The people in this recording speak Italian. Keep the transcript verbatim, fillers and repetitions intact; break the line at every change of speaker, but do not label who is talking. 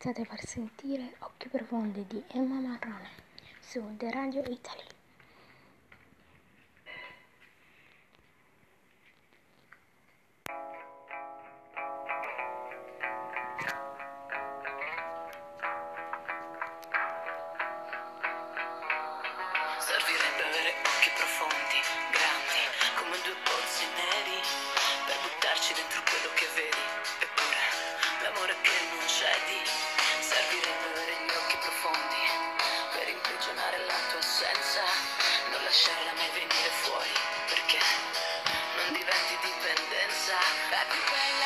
State per sentire Occhi Profondi di Emma Marrone su The Radio Italy.
Servirebbe avere occhi profondi, grandi, come due pozzi neri, per buttarci dentro quello che vedi. Eppure, l'amore che non cedi. Servirebbe avere gli occhi profondi, per imprigionare la tua assenza, non lasciarla mai venire fuori, perché non diventi dipendenza. Baby, baby.